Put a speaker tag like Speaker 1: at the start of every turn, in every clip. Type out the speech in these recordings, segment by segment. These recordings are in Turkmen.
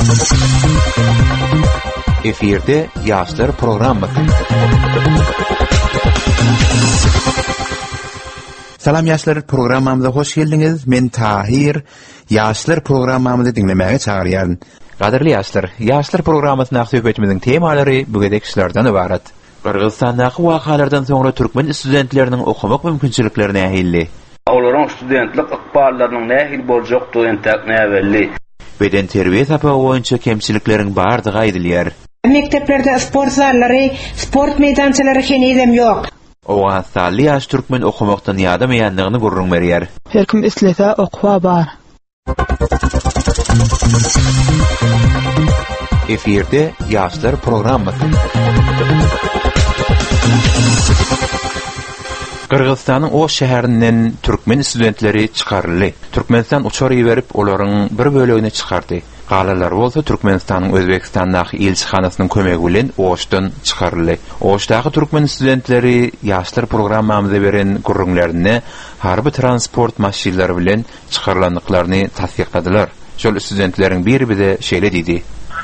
Speaker 1: Efirde Yaşlar programı. Salam Yaşlar programamıza hoş geldiniz. Men Tahir. Yaşlar programamızı dinlemeye çağıryan. Qadirli Yaşlar, Yaşlar programmasına söhbetimizin temalary bugünkü işlerden ibaret. Qırgızstandagı wakalardan soňra türkmen studentleriniň okumak mümkinçiliklerine ähilli.
Speaker 2: Olaryň studentlik ykballarynyň nähil boljakdygy entäkne belli.
Speaker 1: Beden terbiýe sapagy boýunça kemçilikleriň bardygy aýdylýar.
Speaker 3: Mekteplerde sport zallary, sport meydançalary henizem ýok.
Speaker 1: Oňa sally ýaş türkmen okumakdan ýadamaýanlygyny gurrun berýär.
Speaker 4: Her kim islese okuwa bar.
Speaker 1: Efirde Yaşlar programı. Qırgızstanyň o şäherinden türkmen studentleri çykarly. Türkmenistan uçar ýerip olaryň bir bölegine çykardy. Galalar bolsa Türkmenistanyň Özbekistandaky elçixanasynyň kömegi bilen Oşdan çykarly. Oşdaky türkmen studentleri Yaşlar programmamyza beren gurrunlaryny harby transport maşinleri bilen çykarlandyklaryny tasdiqladylar. Şol studentleriň biri de şeýle diýdi.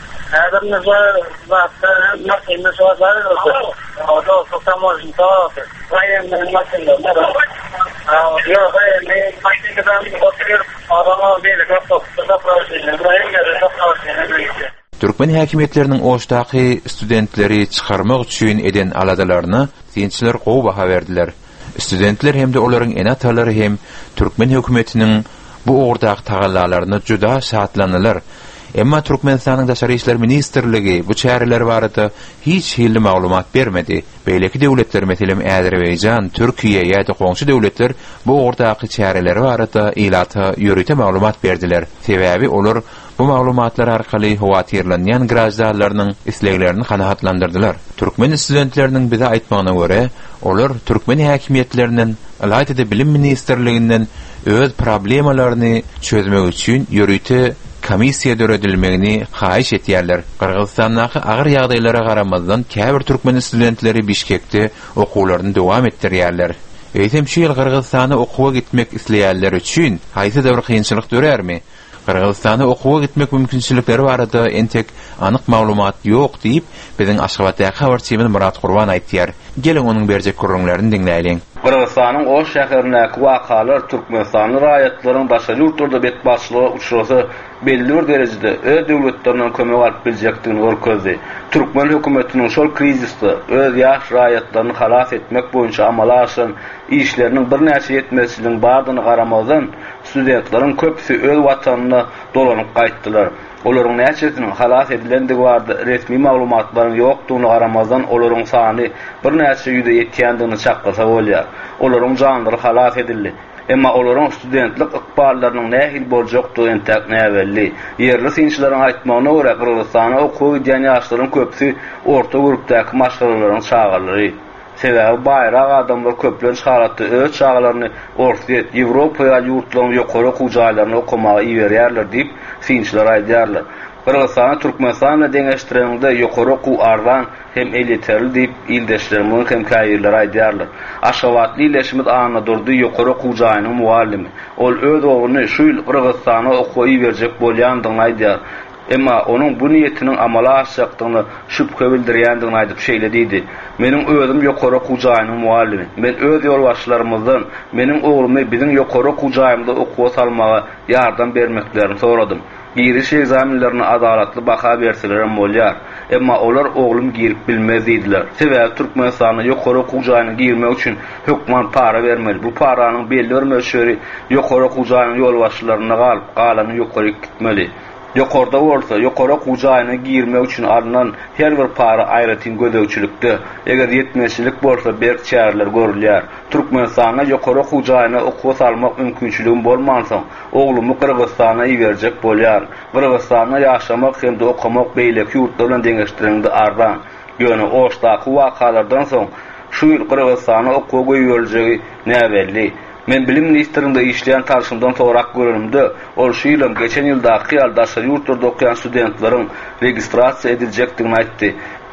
Speaker 1: Türkmen häkimetleriniň Oşdaky studentleri çykarmak üçin eden aladalarına diýençiler gowy baha berdiler. Studentler hem de olaryň enatalary hem Türkmen hökümetiniň bu ortak tagallalaryna juda şatlanylar. Emma Türkmenistanyň Daşary işler ministrligi bu çäreler barada hiç hilli maglumat bermedi. Beýleki döwletler meselem Äzerbeýjan, Türkiýe ýa-da goňşy döwletler bu ortak çäreler barada ilata ýörüte maglumat berdiler. Sebäbi olar bu maglumatlar arkaly howatyrlanýan grajdalarynyň isleglerini kanaatlandyrdylar. Türkmen studentleriniň bize aýtmagyna görä, olar Türkmen häkimetlerinden, alyda bilim ministrliginden öz problemalaryny çözmek üçin ýörüte komissiya döredilmegini haýyş etýärler. Qırgızstandaky agyr ýagdaýlara garamazdan käbir türkmen studentleri Bişkekde okuwlaryny dowam etdirýärler. Eýsem şu ýyl Qırgızstana okuwa gitmek isleýärler üçin haýsy bir kynçylyk dörärmi? Qırgızstana okuwa gitmek mümkinçilikleri barada entek anyk maglumat ýok diýip biziň Aşgabatdaky habarçymyz Murat Gurban aýtdyar. Gelin onuň berjek gurrunlaryny dinläýin.
Speaker 2: Qırgızstanyň o şäherindäki wakalar Türkmenistanyň raýatlarynyň başga ýurtlarda betbaşçylyga uçrasa belli bir derejede öz döwletlerinden kömek alyp biljekdigini görkezdi. Türkmen hökümetiniň şol krizisde öz ýaş raýatlaryny halas etmek boýunça amala aşan işleriniň bir näçe ýetmezçiligiň bardygyny garamazdan studentleriň köpüsi öz watanyna dolanyp gaýtdylar. Olaryň näçesiniň halas edilendigi barada resmi maglumatlaryň ýokdugyny garamazdan olaryň sany bir näçe ýüze ýetýändigini çakyrsa bolýar. Olaryň janlary halas edildi. Emma olaryň studentlik ykballarynyň nähil boljakdygy entäkne belli. Ýerli synçylaryň aýtmagyna görä Qırgızstana okuw edýän ýaşlaryň köpüsi orta grupdaky maşgalalaryň çağalary. Sebäbi baýrak adamlar köplen çağalatdy öz çağalaryny ortaýet Ýewropa ýurtlaryň ýokary okuw jaýlaryna okumagy iýerýärler diýip synçylar aýdýarlar. Qırgızstana Türkmenistana deňeşdireninde ýokary okuw ardan hem eliterli diýip ildeşlerimiň hem käýirler aýdýarlar. Aşgabatly ileşmez anyna durdy ýokary okuw jaýynyň muallimi. Ol öz ogyny şu ýyl Qırgızstana okuwy berjek bolýandygyny aýdýar. Emma onuň bu niýetiniň amala aşjakdygyny şüphe bildirýändigini aýdyp şeýle diýdi. Meniň özüm ýokary okuw jaýynyň muallimi. Men öz ýolbaşçylarymyzdan meniň oglumy biziň ýokary okuw jaýymyzda okuwa salmaga ýardam bermeklerini soradym. Giriş egzaminlerini adalatly baha berselerem bolýar. Emma olar oglum girip bilmez diýdiler. Sebäbi Türkmenistanyň ýokary okuw jaýyna girmek üçin hökümet para bermeli. Bu paranyň belli bir mölçeri ýokary okuw jaýynyň ýolbaşçylaryna galyp, galany ýokary gitmeli. Ýokarda bolsa, ýokary okuw jaýyna girmek üçin alynan her bir para aýratyn gödäwçilikde. Eger ýetmezçilik bolsa, berk çäreler görülýär. Türkmenistana ýokary okuw jaýyna okuwa salmak mümkinçiligi bolmansa, oglumy Qırgızstana iýerjek bolýar. Qırgızstana ýaşamak hem de okumak beýleki ýurtlar bilen deňeşdirendi ardan. Ýöne Oşdaky wakalardan soň şu ýyl Qırgızstana okuwa goýuljegi näbelli. Men bilim ministrinde işleyen tarşımdan sorak görünümde, ol şu ýylyň geçen ýyldaky ýaldaşary ýurtlarda okuyan studentleriň registrasiýa ediljekdigini aýtdy.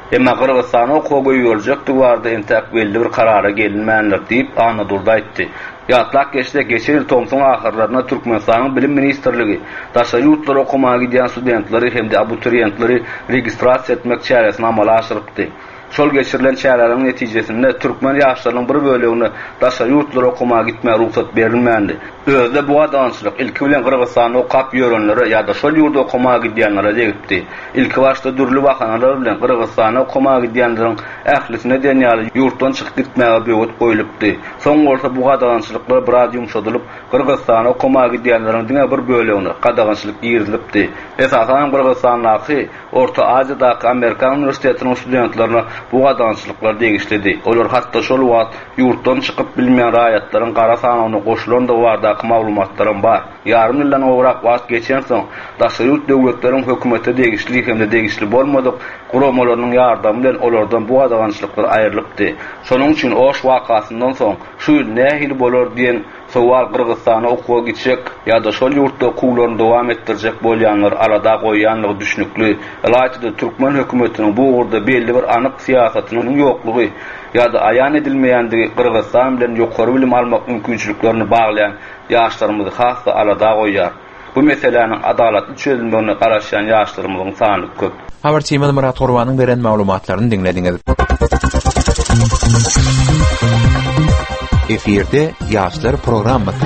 Speaker 2: Emma Kırgızstana okuwa ýoljakdy bardy entek belli bir karara gelinmändir diýip anadurda aýtdy. Ýatlak geçde geçen ýyl Tomson ahyrlaryna Türkmenistanyň bilim ministrligi daşary ýurtlara okumaga giden studentleri hem de abiturientleri registrasiýa etmek çäresini amala aşyrypdy. Şol geçirilen çärelerin netijesinde Türkmen ýaşlarynyň bir bölegine daşary ýurtlara okumaga gitmäge ruhsat berilmändi. Özde bu adançylyk ilki bilen Kırgızstanyň okap ýörenlere ýa-da şol ýurda okumaga gidenlere degipdi. İlki başda dürli bahanalar bilen Kırgızstanyň okumaga gidenleriň ählisine denýäli ýurtdan çykyp gitmäge böwet goýulypdy. Soň bolsa bu adançylyklar biraz ýumşadylyp Kırgızstanyň okumaga gidenleriň diňe bir bölegine gadagançylyk ýerilipdi. Esasan Kırgızstandaky Orta Aziýadaky Amerikan universitetiniň studentlerine bu adançylyklar degişledi. Olar hatda şol wagt ýurtdan çykyp bilmeýän raýatlaryň gara sanagyna goşulan da bardaky maglumatlarym bar. Ýarym ýyldan owrak wagt geçen soň daşary ýurt döwletleriň hökümete degişli hem de degişli bolmadyk guramalarynyň ýardamy bilen olardan bu adançylyklar aýrylypdy. Şonuň üçin oş wakasyndan soň şu nähili bolar diýen sowal Kırgızstana okuwa gitjek ýa-da şol ýurtda okuwlaryny dowam etdirjek bolýanlar arada goýýanlygy düşnükli. Alaýda Türkmen hökümetiniň bu urda belli bir anyk siýasatynyň ýoklugy ýa-da aýan edilmeýändigi Kırgızstan bilen ýokary bilim almak mümkinçiliklerini baglayan ýaşlarymyzy hassa alada goýýar. Bu meseleniň adalatly çözülmegine garaşan ýaşlarymyzyň sany köp.
Speaker 1: Habar Tiýmel Murat Gurbanyň beren maglumatlaryny dinlediňiz. Efirde Ýaşlar programmasy.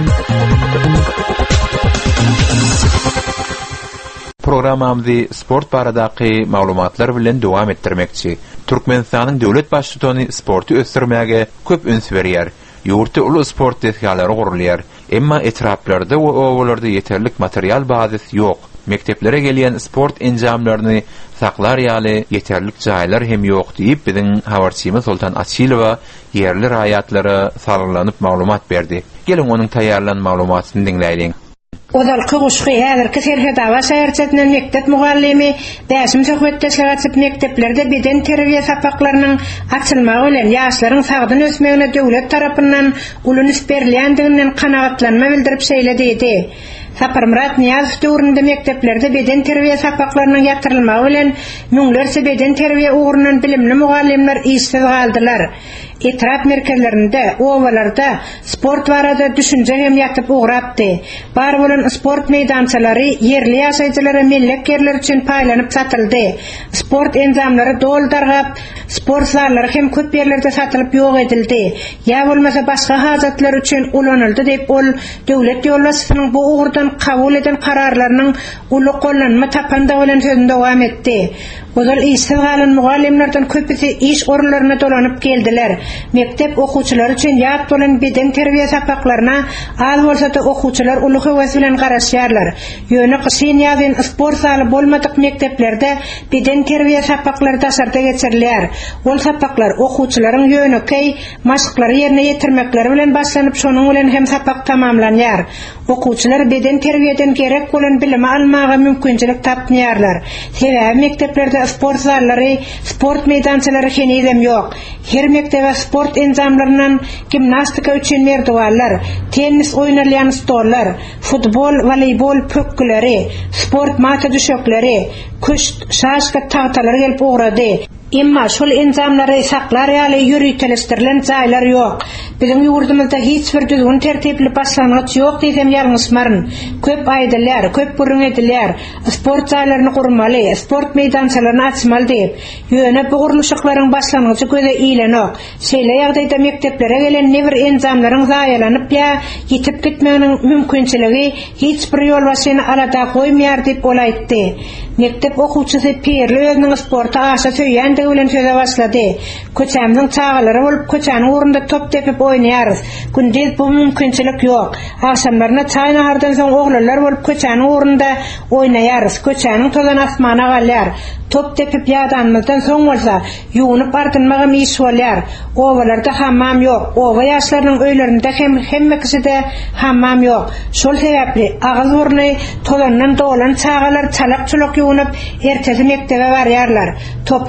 Speaker 1: Programmamyzy sport baradaky maglumatlar bilen dowam etdirmekçi. Türkmenistanyň döwlet başçylygy sporty ösdürmäge köp üns berýär. Ýurtda uly sport tesgalary gurulýar. Emma etraplarda we owalarda ýeterlik material bazasy ýok. Mekteplere gelýän sport enjamlaryny saklar ýaly ýeterlik jaýlar hem ýok diýip biziň habarçymy Sultan Açylowa ýerli raýatlary sarlanyp maglumat berdi. Gelin onuň taýýarlan maglumatyny dinleýiň.
Speaker 3: Odalky guşgy häzirki Serhadawa şäherçetiniň mektep mugallimi 5-nji hökmetdeşler açyp mekteplerde beden terbiýe sapaklarynyň açylmagy bilen ýaşlaryň sagdyn ösmegine döwlet tarapyndan ulanyş berilýändiginden kanagatlanma bildirip şeýledi dedi. Saparmurat Niýazow döwründe mekteplerde beden terbiýe sapaklarynyň ýatyrylmagy bilen müňlerçe beden terbiýe ugrundan bilimli mugallimler işsiz galdylar. Etrap merkezlerinde, ovalarda sport barada düşünce hem yatıp uğrapdy. Bar bolan sport meydançalary yerli ýaşaýjylara mellek yerler üçin paýlanyp satyldy. Sport enzamlary doldargap, sport zallary hem köp yerlerde satylyp ýok edildi. Ýa bolmasa başga hajatlar üçin ulanyldy diýip ol döwlet ýolbaşçysynyň bu uğurdan kabul eden kararlarynyň uly gollanma tapanda bilen sözünde dowam etdi. Ozal işsiz galan mugallimlerden köpüsi iş orunlaryna dolanyp geldiler. Mektep okuwçylary üçin ýat bolan beden terbiýe sapaklaryna az bolsa da okuwçylar uly höwes bilen garaşýarlar. Ýöne kysyn ýazyn sport zaly bolmadyk mekteplerde beden terbiýe sapaklary daşarda geçirilýär. Ol sapaklar okuwçylaryň ýönekey maşyklary ýerine ýetirmekleri bilen başlanyp şonuň bilen hem sapak tamamlanýar. Okuwçylar beden terbiýeden gerek bolan bilimi almaga mümkinçilik tapmaýarlar. Sebäbi mekteplerde sport zallary, sport meydançalary henüzem ýok. Her mektebe sport enzamlarynyň gimnastika üçin merdiwanlar, tennis oýnalýan stollar, futbol, voleybol pökküleri, sport mata düşekleri, küşt, şaşka tahtalary gelip uğrady. Emma şol enzamlary saklar ýaly ýürütelişdirilen jaýlar ýok. Biziň ýurdumyzda hiç bir düzgün tertipli başlangyç ýok diýsem ýalňysmaryn. Köp aýdylýar, köp gurrun edilýär. Sport jaýlaryny gurmaly, sport meydançalaryny açmaly diýip, ýöne bu guruluşyklaryň başlangyçy göze ilenok. Şeýle ýagdaýda mekteplere gelen nebir enzamlaryň zaýalanyp ýa ýitip gitmeginiň mümkinçiligi hiç bir ýolbaşyny alada goýmaýar diýip ol aýtdy. Mektep okuwçysy Pirli özüniň sporta aşa söýýändigi bilen söze başlady. Köçämiziň çagalary bolup köçäniň urunda top tepip oýnaýarys. Gündüz bu mümkinçilik ýok. Akşamlaryna çaý nahardan soň oglanlar bolup köçäniň urunda oýnaýarys. Köçäniň tozan asmana galýar. Top tepip ýadanmazdan soň bolsa ýuwunyp artynmaga mis bolýar. Owalarda hammam ýok. Owa ýaşlarynyň öýlerinde hemmekiside hammam ýok. Şol sebäpli agyz urny tozandan dolan çagalar çalak çulak ýuwunyp ertesi mektebe barýarlar. Topu bolsa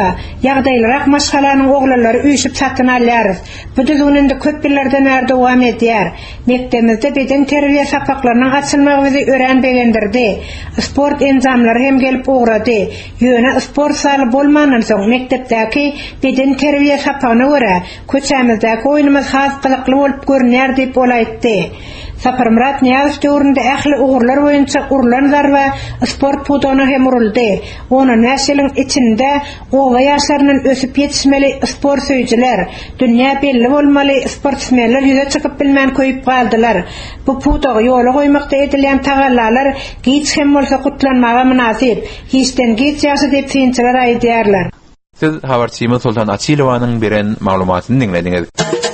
Speaker 3: da ýagdaýlarak maşgalanyň oglary üýşüp satyn alýarys. Bu düzgünde köp birlerden bäri dowam edýär. Mekdebimizde beden terbiýe sapaklarynyň açylmagy bizi öğrenbegendirdi. Sport enzamlary hem gelip ugrady. Ýöne sport saly bolmandan soň mekdepdäki beden terbiýe sapagyna görä köçämizdäki oýnymyz has kylykly bolup görünýär diýip bolaýtdy. Saparmurat Niýazow döwründe ähli ugurlar boýunça urulanlar we sport pudona hem uruldy. Onu näşelin içinde owa ýaşlarynyň ösüp ýetişmeli sport söýjiler, dünýä belli bolmaly sportsmenler ýüze çykyp bilmän köýüp galdylar. Bu pudaga ýola goýmakda edilen tagallalar giç hem bolsa gutlanmaga münasip, hiçden giç ýaşy diýip synçylar aýdýarlar.
Speaker 1: Siz habarçymy Sultan Açylowanyň beren maglumatyny dinlediňiz.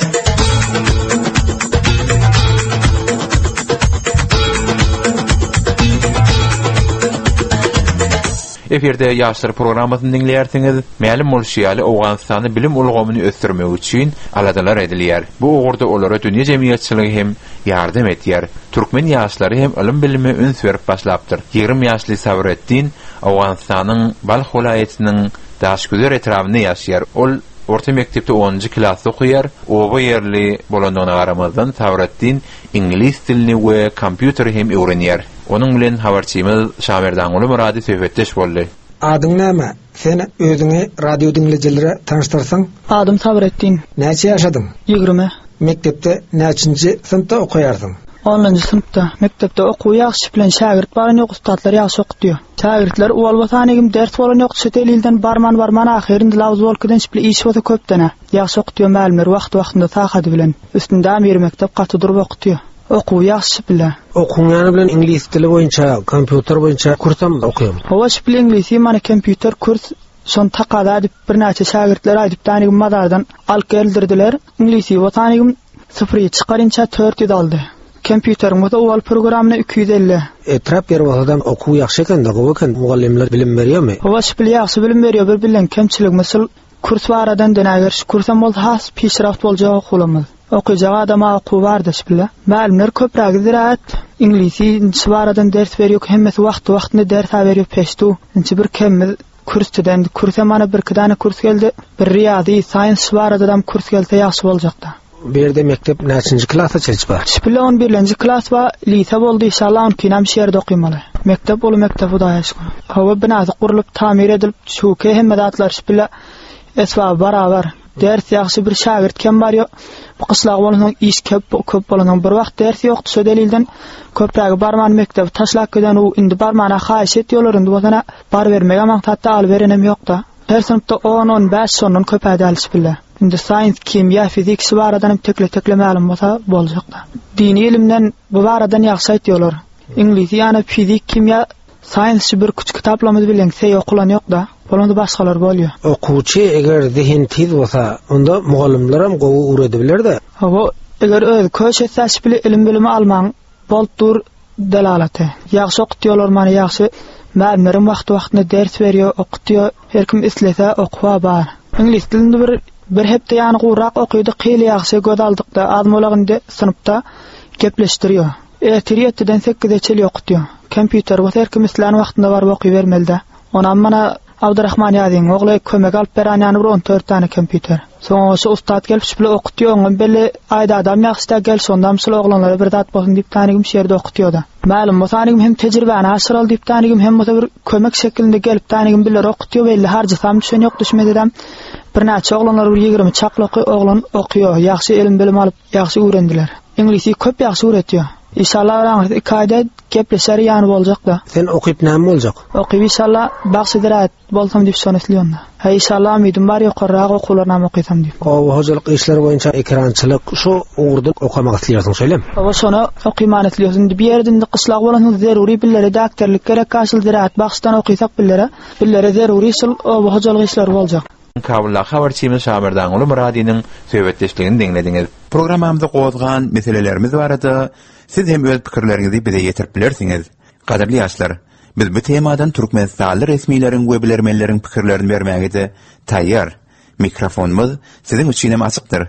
Speaker 1: Eferde ýaşlar programasyny dinleýärsiňiz. Mälim bolşýaly Awganystany bilim ulgamyny ösdürmek üçin aladalar edilýär. Bu ugurda olara dünýä jemgyýetçiligi hem ýardam etýär. Türkmen ýaşlary hem ilim bilimi üns berip başlapdyr. 20 ýaşly Sabretdin Awganystanyň Balx welaýatynyň Daşgüler etrafynda ýaşaýar. Ol orta mektepde 10-njy klasda okuýar. Oba ýerli bolandygyna garamazdan Sabretdin ingliz dilini we kompýuteri hem öwrenýär. Onun bilen habarçymyz Şamerdan uly Murady söhbetdeş boldy.
Speaker 5: Adyň näme? Sen özüňi radio dinleýijilere tanıştyrsaň?
Speaker 4: Adym Sabretdin.
Speaker 5: Näçe ýaşadyň?
Speaker 4: 20.
Speaker 5: Mekdepde näçinji synpda okuýarsyň?
Speaker 4: 10-njy synpda. Mekdepde okuw ýaxşy bilen şagirt barany ýok, ustatlar ýaxşy okutýar. Şagirdler uwalbatanygym ders bolan ýok, çet elden barman ahirinde lawz bolkydan şipli iş bota köpdene. Ýaxşy okutýar mälimler wagtynda taýhady bilen. Üstünde amir mektep gaty durup okutýar. Okuw ýaxşy bilen.
Speaker 5: Okuňany bilen ingliz dili boýunça, kompýuter boýunça kursam okuýam.
Speaker 4: Hawa şipli inglizi many kompýuter kurs son takada edip bir näçe şagirdler aýdyp tanygym madardan alyp geldirdiler. Inglizi botanygym 0 çykarynça 400 aldy. Kompýuteriň bu owal programyna 250.
Speaker 5: Etrap ýer bolsadan okuw ýaxşy eken, gowy mugallimler bilim berýärmi?
Speaker 4: Hawa şipli ýaxşy bilim berýär, bir bilen kemçilik mesel kurs baradan dönäger. Kursam bol has pişraft boljak okulamaz. Okuyacak adama okuw bardy şipli. Mälimler köpräk ziraat inglizi baradan ders berýär, hemmesi wagtynda ders berýär peştu. Inçi bir kemmiz kursdan kursa mana bir kidana kurs geldi. Bir riýady, science baradan kurs gelse ýaxşy boljakda.
Speaker 5: Berde mektep näçinji klasa çelip bar?
Speaker 4: Şipli 11-nji klas we lise boldy, inşallah on kinam şeýerde okuýmaly. Mektep bolu mektep udaýaşky. Hawa binasy gurulyp tamir edilip şuke hemmedatlar şipli esbab barabar. Ders ýaxşy bir şagirt kem barýar. Bu kyslar bolanyň iş köp bolanyň bir wagt ders ýokdy. Şo delilden köprägi barman mektep taşlak giden o indi barmana haýyş etýärler. Indi bolana bar bermege maksatda al berenem ýokda. Her sınıfta 10-15 sonun köpädi alışpilla. Indi science, kimya, fizik şu baradan tekle ma'lum bolsa boljakda. Dini ilimden bu baradan ýaxşy aýtýarlar. İngiliz ýa-ni fizik, kimya, science bir küçük kitaplamady bilen sey okulan ýokda. Bolanda başgalar bolýar.
Speaker 5: Okuwçy eger zihin tiz bolsa, onda mugallimler hem gowy öwredebiler-de.
Speaker 4: Hawa eger öz köşetsäş bile ilim bilimi almaň boldur delalaty. Ýaxşy okutýarlar, many ýaxşy mälimlerim wagtynda ders berýär, okutýar. Her kim islese okuwa bar. İngiliz dilinde bir hepde ýany gowrak okuýdy, qyly ýaxşy gödaldykda azmolagynda sınıpda gepleşdirýär. Etiriyetden 8 çeli okutýar. Kompýuter we her kim islan wagtynda bar okuy bermelde. Onam mana Abdurrahman ýadyň ogly kömek alyp beran ýany 14 tane kompýuter. Soňra şu ustad gelip şipli okutýar, belli aýda adam ýaxşy gel şondam şol oglanlara bir zat bolsun diýip tanygym şeýerde okutýardy. Ma'lum botanygym hem tejribäni aşyral diýip tanygym hem bir kömek şeklinde gelip tanygym biler okutýar, belli harjasam düşen ýok düşmedem. Bir näçe oglanlar 20 çaklaky oglan okuýar, ýaxşy ilim bilim alyp ýaxşy öwrendiler. İngilisi köp ýaxşy öwretýär. İnşallah raňy ikaýda gepleşer ýany boljakda.
Speaker 5: Sen okyp näme boljak?
Speaker 4: Okyp inşallah bagsydyrat bolsam diýip şonyslyňda. Ha inşallah umidym bar ýokarraga okularna okuysam diýip.
Speaker 5: O hojalyk işler boýunça ekrançylyk şu ugurda okamak isleýärsiň şeýlem.
Speaker 4: O şonu okuyman isleýärsiň. Bir ýerde gyslak bolan zeruri billere dakterlik gerek kaşyldyrat bagsdan okuysak billere zeruri şol o hojalyk işler boljak.
Speaker 1: Kabullar habarçymyz Şamerdan uly Muradynyň söhbetdeşligini dinlediňiz. Programamyzda gozgan meselelerimiz barada siz hem öz pikirleriňizi bize ýetirip bilersiňiz. Gaderli ýaşlar, biz bu temadan Türkmenistanly resmiýleriň we bilermenleriň pikirlerini bermäge taýýar. Mikrofonumuz siziň üçin hem açykdyr.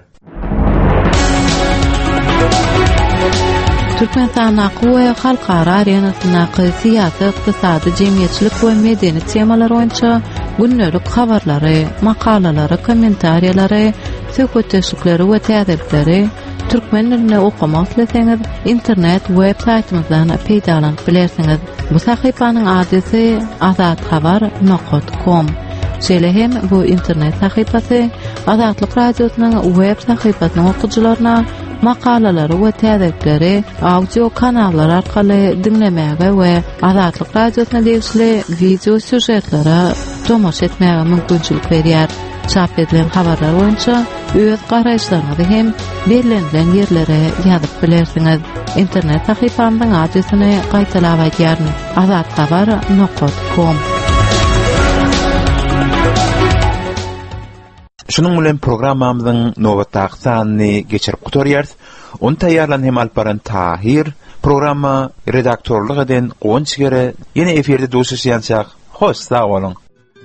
Speaker 6: Türkmenistan we halkara arenasyna syýasat, ykdysady, jemgyýetçilik we medeniýet temalar boýunça günlük habarlary, makalalary, kommentariýalary, söhbetleşikleri we täzepleri türkmen dilinde okumak isteseňiz internet web saytymyzdan peýdalanyp bilersiňiz. Bu sahypanyň adresi azathabar.com. Şeýle hem bu internet sahypasy Azatlyk radiosynyň web sahypasynyň okuwçylaryna makalalary we täzepleri audio kanallar arkaly dinlemäge we Azatlyk radiosyna degişli video süjetlere tomaş etmäge mümkinçilik berýär. Çap edilen habarlar boýunça öz garaýşlaryňyzy hem berilen ýerlere ýazyp bilersiňiz. İnternet sahypamyň adresini gaýtalap aýdýaryn: azathabar.com.
Speaker 1: Şunun bilen programmamyzyň nowatdaky sanyny geçirip gutarýarys. Onu taýýarlan hem alparan Tahir, programma redaktorluk eden Gonçgere ýene eferde duşuşýançak. Hoş sag bolun.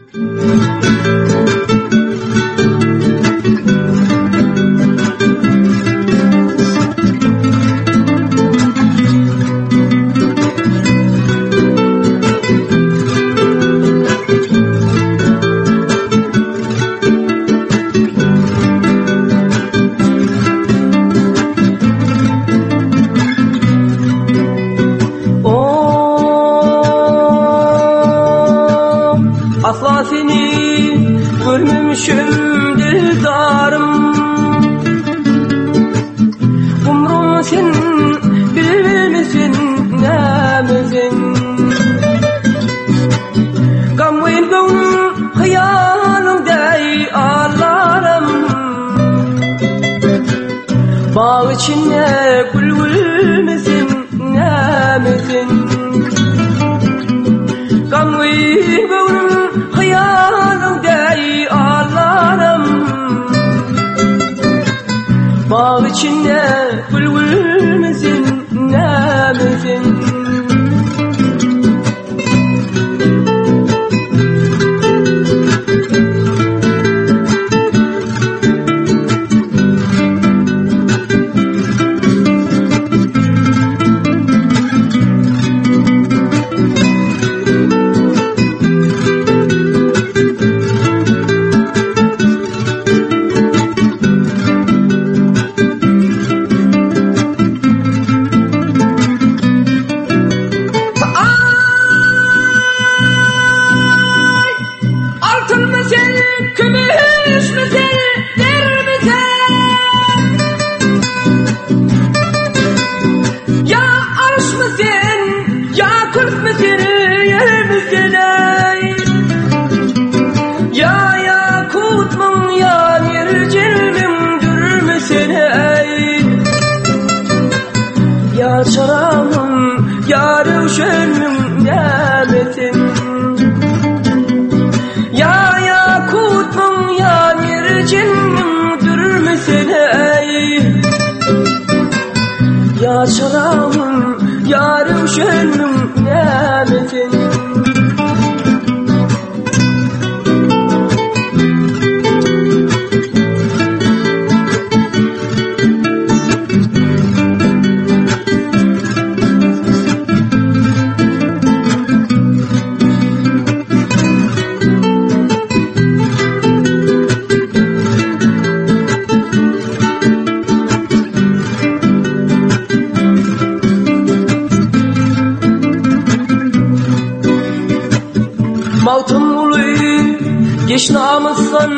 Speaker 7: Geçnamızsan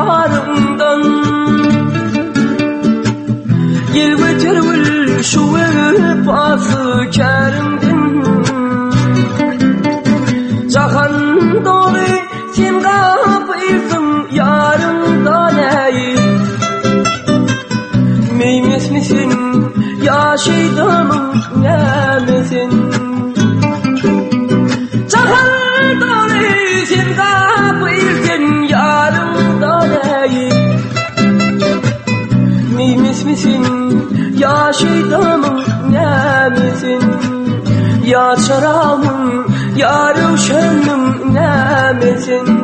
Speaker 7: arımdan Yel götürül şu vefası kerimdin Cahan doğru sen kapıysın yarımdan ey Meymes misin ya şeytanım ne misin Cahan doğru sen kapıysın yarımdan ey Meymes misin ya şeytanım ne misin Ya çaramım ya ruşenüm ne misin